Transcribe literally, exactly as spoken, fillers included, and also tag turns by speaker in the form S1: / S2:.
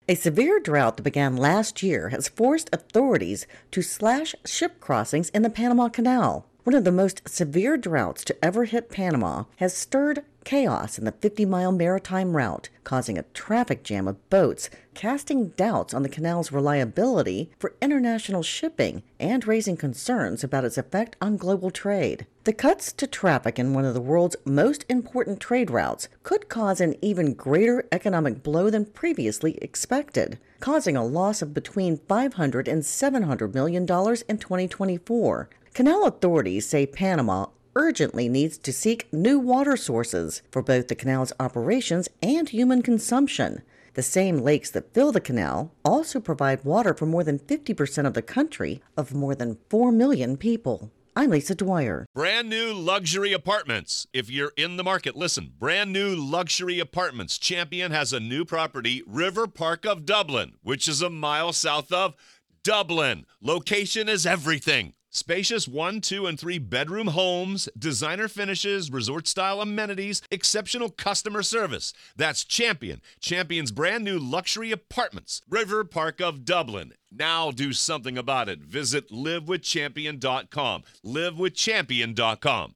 S1: A severe drought that began last year has forced authorities to slash ship crossings in the Panama Canal. One of the most severe droughts to ever hit Panama has stirred chaos in the fifty-mile maritime route, causing a traffic jam of boats, casting doubts on the canal's reliability for international shipping and raising concerns about its effect on global trade. The cuts to traffic in one of the world's most important trade routes could cause an even greater economic blow than previously expected, causing a loss of between five hundred and seven hundred million dollars in twenty twenty-four. Canal authorities say Panama urgently needs to seek new water sources for both the canal's operations and human consumption. The same lakes that fill the canal also provide water for more than fifty percent of the country of more than four million people. I'm Lisa Dwyer.
S2: Brand new luxury apartments. If you're in the market, listen. Brand new luxury apartments. Champion has a new property, River Park of Dublin, which is a mile south of Dublin. Location is everything. Spacious one, two, and three bedroom homes, designer finishes, resort-style amenities, exceptional customer service. That's Champion. Champion's brand new luxury apartments. River Park of Dublin. Now do something about it. Visit live with champion dot com. live with champion dot com.